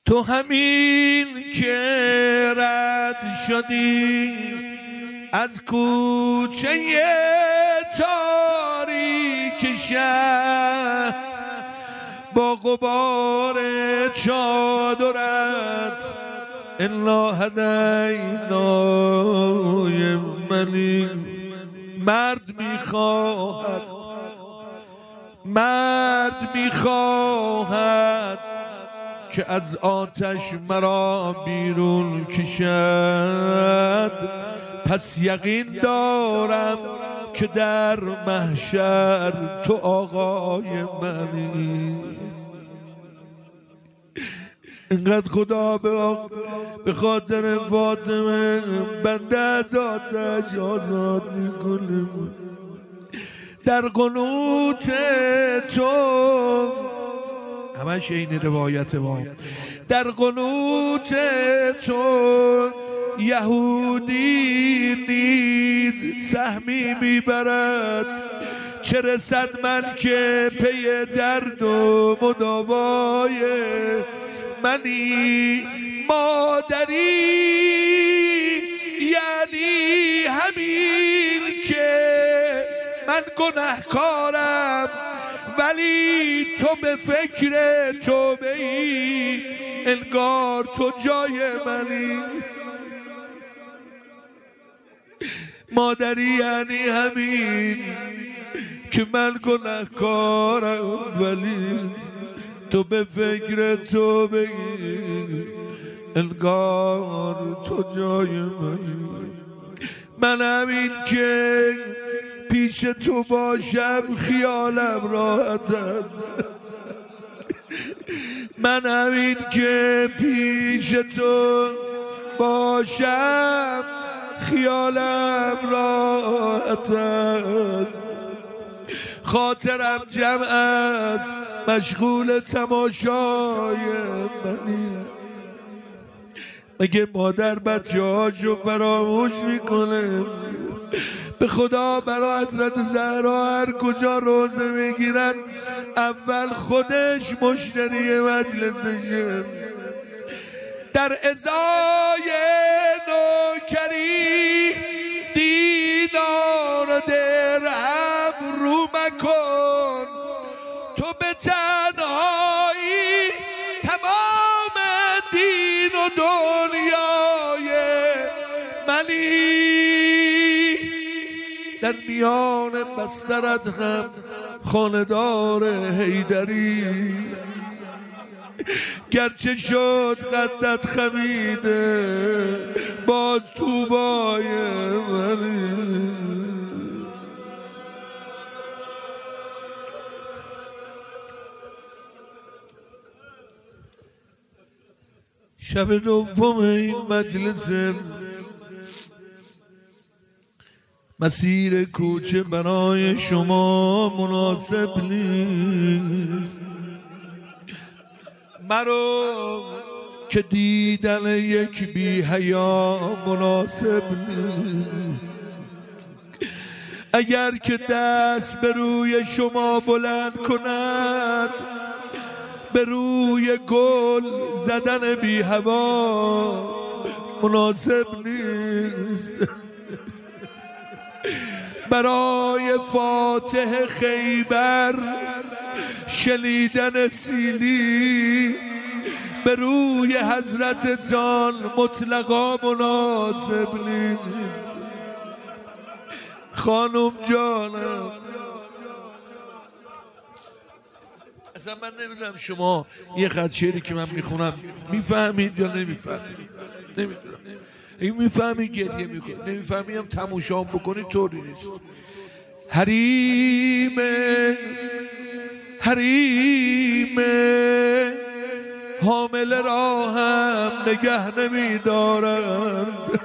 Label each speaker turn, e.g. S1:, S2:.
S1: تو همین که رد شدی از کوچه تاریک شهر با غبار چادرت الا هدینای منی. مرد میخواهد که از آتش مرا بیرون کشد، پس یقین دارم که در محشر تو آقای منی. اینقدر خدا به خاطر فاطمه بنده از آتش آزاد میکنه. در قنوت تو همش این روایت ما، در قنوت تو یهودی نیز سهمی میبرد، چه رسد من که پی درد و مداوای منی. مادری یعنی همین که من گناهکارم ولی تو به فکر توبه ای، انگار تو جای منی. مادری یعنی همین که من گناهکارم ولی تو به فکر توبه ای، انگار تو جای منی. من همین که پیش تو باشم خیالم راحت است، من همین که پیش تو باشم خیالم راحت است. خاطرم جمع است مشغول تماشای منی. مگه مادر بچه هاشو فراموش میکنه؟ به خدا برای حضرت زهرا هر کجا روزه میگیرن اول خودش مشتری مجلسشه. در ازای نوکری دینار و درهم رو مکن، تو به تنهایی تمام دین و دنیای منی. در میان بسترت هم خاندار حیدری، گرچه شد قدت خمیده باز طوبای منی. شب دوم این مجلس مسیر کوچه برای شما مناسب نیست. مرو که دیدن یک بی حیا مناسب نیست. اگر که دست به روی شما بلند کند به روی گل زدن بی هوا مناسب نیست. برای فاتح خیبر شنیدن سیلی به روی حضرت جان مطلقا مناسب نیست. خانم جانم، اصلا من نمیدونم شما یه خط شعری که من میخونم میفهمید یا نمیفهمید. نمیدونم این میفهمی گریه میکنی، نمیفهمی هم تماشام بکنی طوری نیست. حریم حامل را هم نگه نمیدارند.